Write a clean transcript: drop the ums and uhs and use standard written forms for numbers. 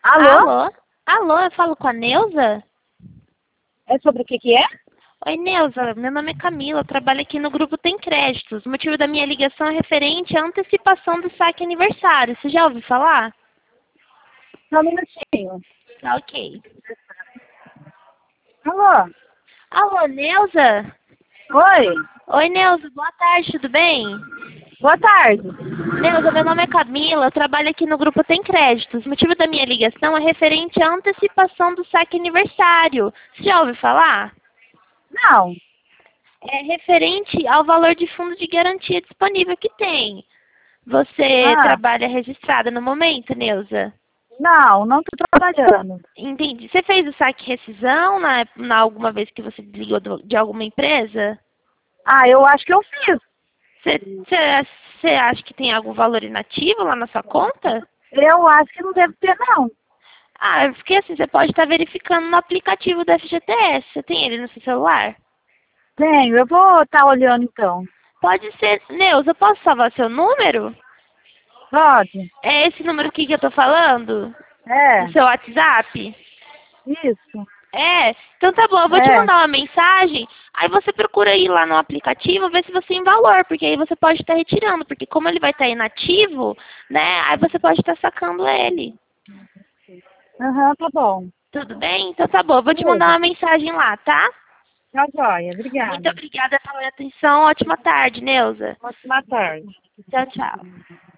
Alô? Alô? Alô, eu falo com a Neuza? É sobre o que é? Oi, Neuza, meu nome é Camila, eu trabalho aqui no Grupo Tem Créditos. O motivo da minha ligação é referente à antecipação do saque aniversário. Você já ouviu falar? Só um minutinho. Tá, ok. Alô? Alô, Neuza? Oi? Oi, Neuza, boa tarde, tudo bem? Boa tarde. Neuza, meu nome é Camila, eu trabalho aqui no Grupo Tem Créditos. O motivo da minha ligação é referente à antecipação do saque aniversário. Você já ouviu falar? Não. É referente ao valor de fundo de garantia disponível que tem. Você Ah, trabalha registrada no momento, Neuza? não tô trabalhando. Entendi. Você fez o saque rescisão na alguma vez que você desligou de alguma empresa? Ah, eu acho que eu fiz. Você acha que tem algum valor inativo lá na sua conta? Eu acho que não deve ter, não. Ah, porque assim, você pode estar verificando no aplicativo do FGTS. Você tem ele no seu celular? Tenho, eu vou estar olhando então. Pode ser. Neuza, eu posso salvar seu número? Pode? É esse número aqui que eu tô falando? É, No seu WhatsApp? isso. É, então tá bom, eu vou te É. mandar uma mensagem, aí você procura ir lá no aplicativo, ver se você tem valor, porque aí você pode estar retirando, porque como ele vai estar inativo, né, aí você pode estar sacando ele. Aham, tá bom. Tudo bem? Então tá bom, eu vou te mandar Tudo. uma mensagem lá, tá? Tá joia, Muito obrigada. obrigada pela atenção, ótima tarde, Neuza. Ótima tarde. Tchau, tchau.